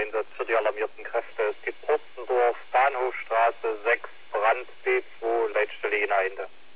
Einsatz für die alarmierten Kräfte. Es gibt Porstendorf, Bahnhofstraße 6, Brand B2, Leitstelle Jena Ende.